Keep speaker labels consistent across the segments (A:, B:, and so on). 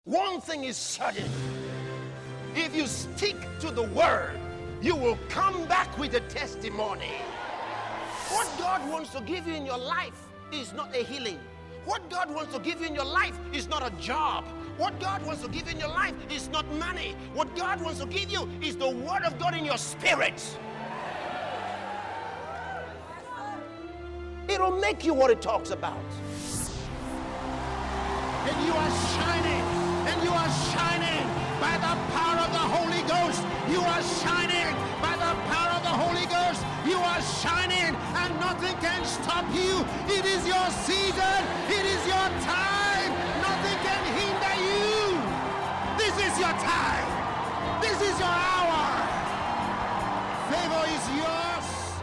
A: One thing is certain. If you stick to the word, you will come back with a testimony. What God wants to give you in your life is not a healing. What God wants to give you in your life is not a job. What God wants to give you in your life is not money. What God wants to give you is the word of God in your spirit. It'll make you what it talks about.
B: And you are shining. And you are shining by the power of the Holy Ghost. You are shining by the power of the Holy Ghost. You are shining and nothing can stop you. It is your season. It is your time. Nothing can hinder you. This is your time. This is your hour. Favor is yours.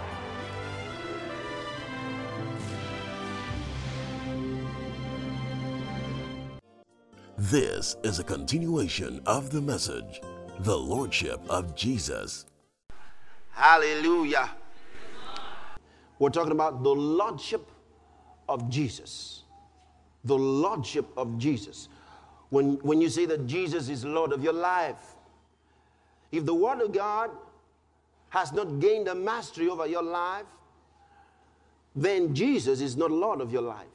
C: This is a continuation of the message, The Lordship of Jesus.
A: Hallelujah. We're talking about the Lordship of Jesus. The Lordship of Jesus. When you say that Jesus is Lord of your life, if the Word of God has not gained a mastery over your life, then Jesus is not Lord of your life.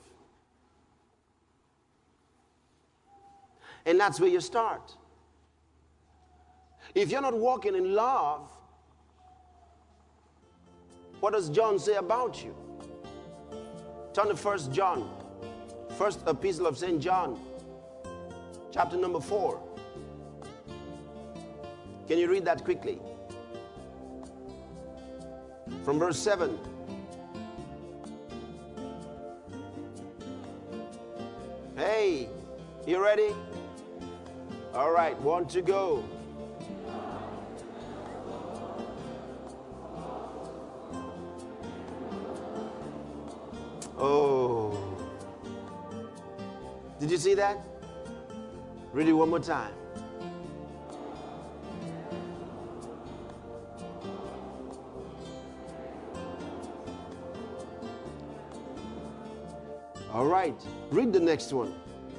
A: And that's where you start. If you're not walking in love, what does John say about you? Turn to 1 John, first epistle of St. John, chapter number 4. Can you read that quickly? From verse 7. Hey, you ready? All right, 1 to go. Oh. Did you see that? Read it one more time. All right, read the next one.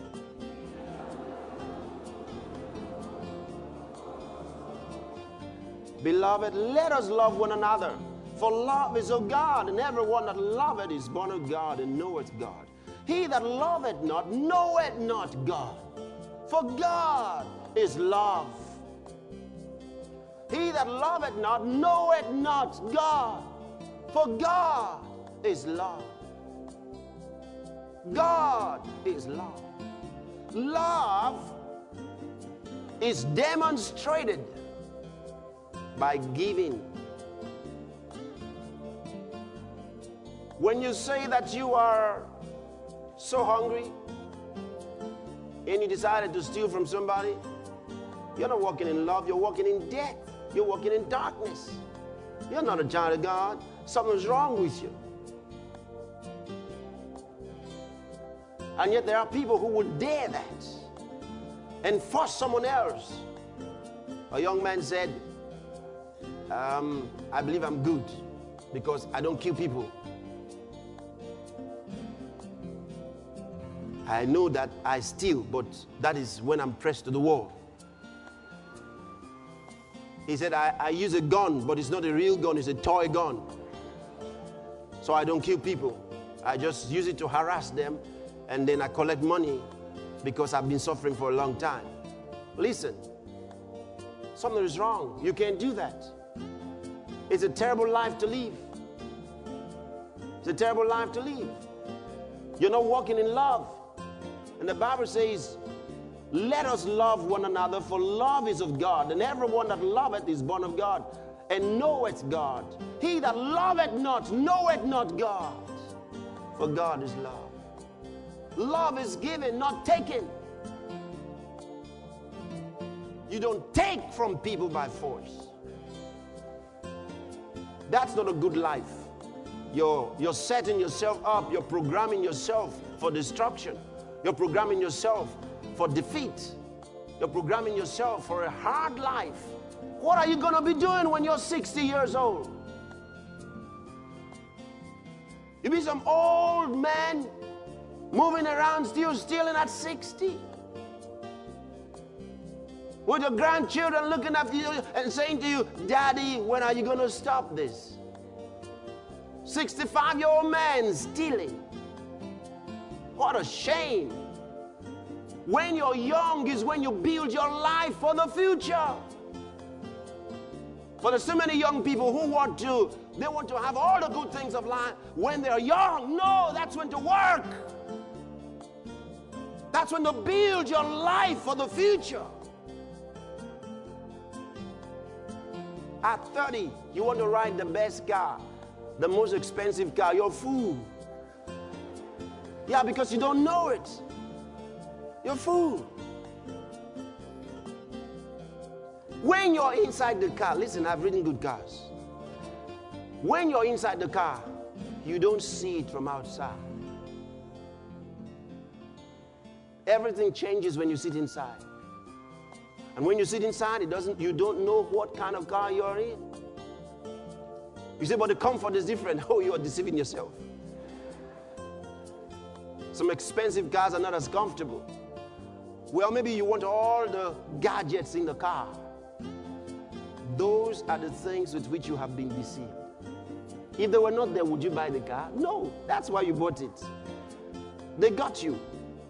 A: Beloved, let us love one another, for love is of God, and everyone that loveth is born of God and knoweth God. He that loveth not knoweth not God, for God is love. He that loveth not knoweth not God, for God is love. God is love. Love is demonstrated by giving. When you say that you are so hungry and you decided to steal from somebody, you're not walking in love, you're walking in death. You're walking in darkness. You're not a child of God. Something's wrong with you. And yet there are people who would dare that and force someone else. A young man said, I believe I'm good because I don't kill people. I know that I steal, but that is when I'm pressed to the wall. He said, I use a gun, but it's not a real gun, it's a toy gun. So I don't kill people. I just use it to harass them, and then I collect money because I've been suffering for a long time. Listen, something is wrong. You can't do that. It's a terrible life to live. It's a terrible life to live. You're not walking in love. And the Bible says, let us love one another, for love is of God, and everyone that loveth is born of God, and knoweth God. He that loveth not knoweth not God, for God is love. Love is given, not taken. You don't take from people by force. That's not a good life. You're setting yourself up. You're programming yourself for destruction. You're programming yourself for defeat. You're programming yourself for a hard life. What are you going to be doing when you're 60 years old? You'll be some old man moving around still stealing at 60. With your grandchildren looking after you and saying to you, Daddy, when are you going to stop this? 65-year-old man stealing. What a shame. When you're young is when you build your life for the future. But there's so many young people who want to have all the good things of life when they're young. No, that's when to work. That's when to build your life for the future. At 30, you want to ride the best car, the most expensive car. You're a fool. Yeah, because you don't know it. You're a fool. When you're inside the car, listen, I've ridden good cars. When you're inside the car, you don't see it from outside. Everything changes when you sit inside. And when you sit inside, you don't know what kind of car you're in. You say, but the comfort is different. Oh, you are deceiving yourself. Some expensive cars are not as comfortable. Well, maybe you want all the gadgets in the car. Those are the things with which you have been deceived. If they were not there, would you buy the car? No, that's why you bought it. They got you.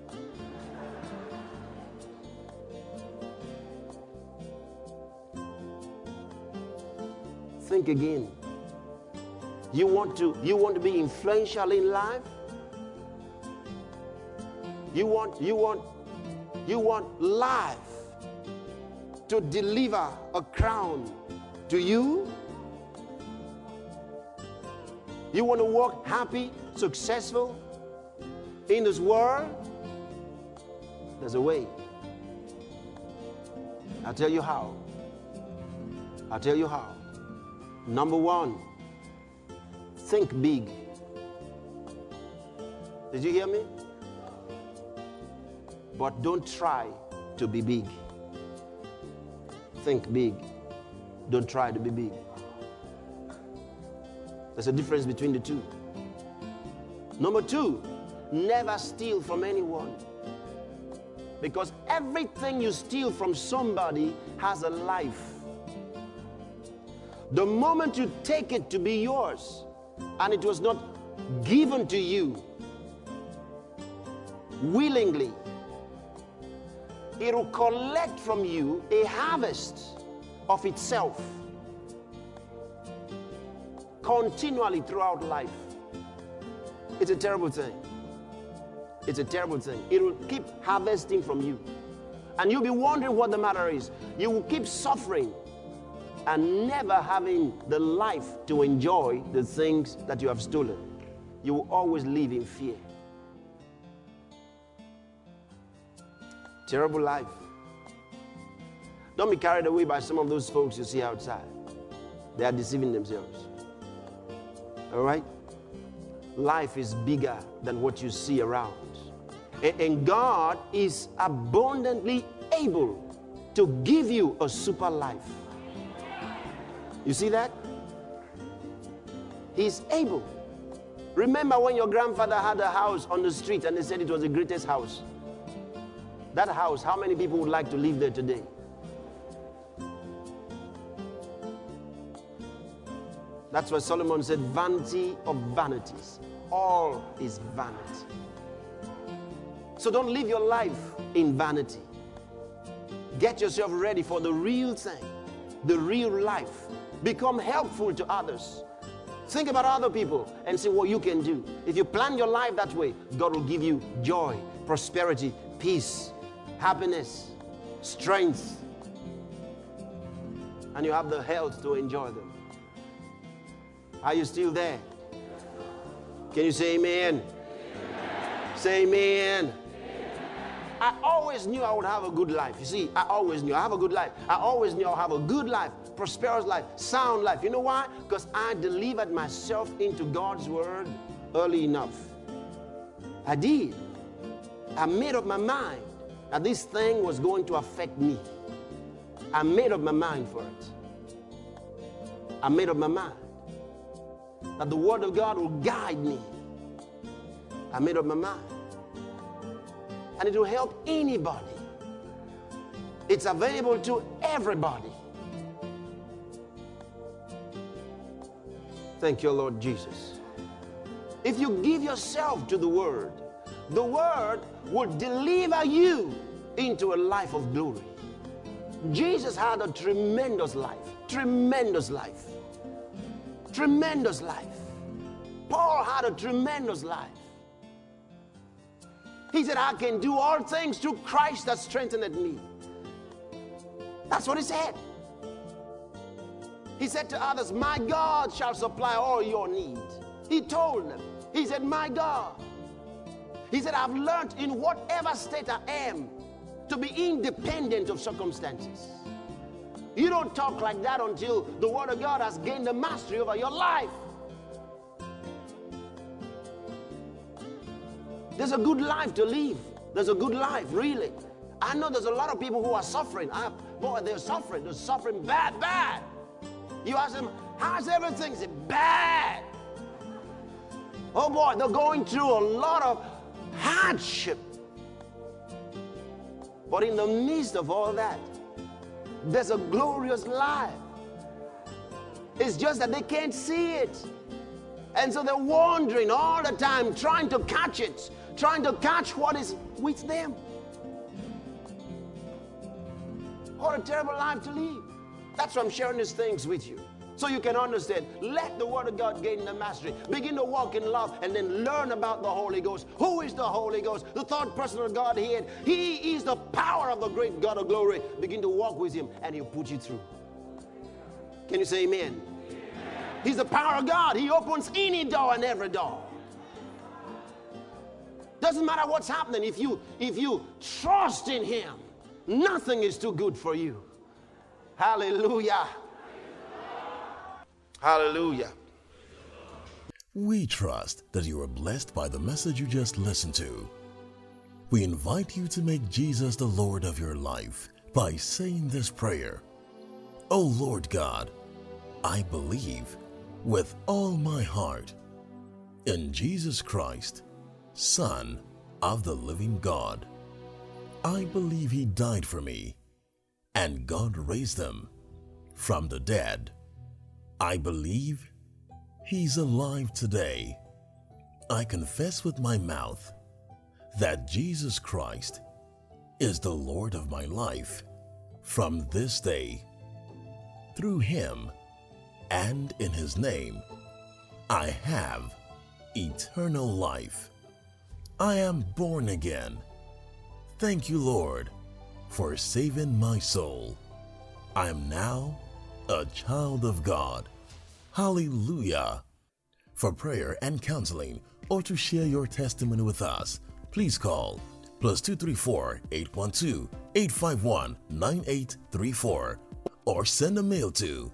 A: Think again. You want to be influential in life? You want life to deliver a crown to you? You want to walk happy, successful in this world? There's a way. I'll tell you how. I'll tell you how. Number one, think big. Did you hear me? But don't try to be big. Think big. Don't try to be big. There's a difference between the two. Number two, never steal from anyone. Because everything you steal from somebody has a life. The moment you take it to be yours, and it was not given to you willingly, it will collect from you a harvest of itself continually throughout life. It's a terrible thing. It's a terrible thing. It will keep harvesting from you. And you'll be wondering what the matter is. You will keep suffering and never having the life to enjoy the things that you have stolen. You will always live in fear. Terrible life. Don't be carried away by some of those folks you see outside. They are deceiving themselves. All right? Life is bigger than what you see around. And God is abundantly able to give you a super life. You see that? He's able. Remember when your grandfather had a house on the street and they said it was the greatest house? That house, how many people would like to live there today? That's why Solomon said, vanity of vanities. All is vanity. So don't live your life in vanity. Get yourself ready for the real thing, the real life. Become helpful to others. Think about other people and see what you can do. If you plan your life that way, God will give you joy, prosperity, peace, happiness, strength, and you have the health to enjoy them. Are you still there? Can you say amen? Amen. Say amen. Amen. I always knew I would have a good life. You see, I always knew I have a good life. I always knew I'll have a good life, prosperous life, sound life. You know why? Because I delivered myself into God's word early enough. I did. I made up my mind that this thing was going to affect me. I made up my mind for it. I made up my mind that the word of God will guide me. I made up my mind. And it will help anybody. It's available to everybody. Thank you, Lord Jesus. If you give yourself to the Word will deliver you into a life of glory. Jesus had a tremendous life. Tremendous life. Tremendous life. Paul had a tremendous life. He said, I can do all things through Christ that strengthened me. That's what he said. He said to others, my God shall supply all your needs. He told them, he said, my God. He said, I've learned in whatever state I am to be independent of circumstances. You don't talk like that until the Word of God has gained the mastery over your life. There's a good life to live. There's a good life, really. I know there's a lot of people who are suffering. Boy, they're suffering. They're suffering bad, bad. You ask them, how's everything? They say, bad. Oh boy, they're going through a lot of hardship. But in the midst of all that, there's a glorious life. It's just that they can't see it. And so they're wandering all the time, trying to catch it, trying to catch what is with them. What a terrible life to live. That's why I'm sharing these things with you, so you can understand. Let the Word of God gain the mastery. Begin to walk in love and then learn about the Holy Ghost. Who is the Holy Ghost? The third person of Godhead. He is the power of the great God of glory. Begin to walk with Him and He'll put you through. Can you say amen? Amen. He's the power of God. He opens any door and every door. Doesn't matter what's happening. If you trust in Him, nothing is too good for you. Hallelujah. Hallelujah.
C: We trust that you are blessed by the message you just listened to. We invite you to make Jesus the Lord of your life by saying this prayer. O Lord God, I believe with all my heart in Jesus Christ, Son of the living God. I believe He died for me, and God raised Him from the dead. I believe He's alive today. I confess with my mouth that Jesus Christ is the Lord of my life from this day. Through Him and in His name, I have eternal life. I am born again. Thank you, Lord, for saving my soul. I am now a child of God. Hallelujah. For prayer and counseling or to share your testimony with us, please call +234 812 851 9834 or send a mail to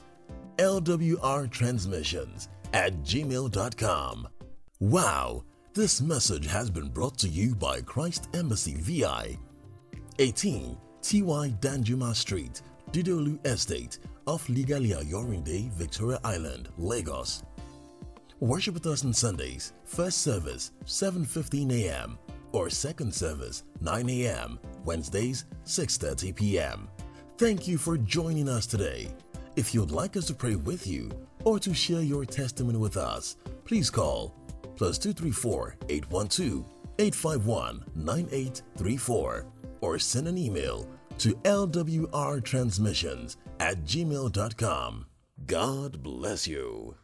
C: lwrtransmissions@gmail.com. Wow, this message has been brought to you by Christ Embassy VI, 18 T.Y. Danjuma Street, Didolu Estate, off Ligalia Yorinde, Victoria Island, Lagos. Worship with us on Sundays, first service 7:15 a.m. or second service 9 a.m. Wednesdays 6:30 p.m. Thank you for joining us today. If you'd like us to pray with you or to share your testimony with us, please call +234 812 851 9834 or send an email to lwrtransmissions@gmail.com. God bless you.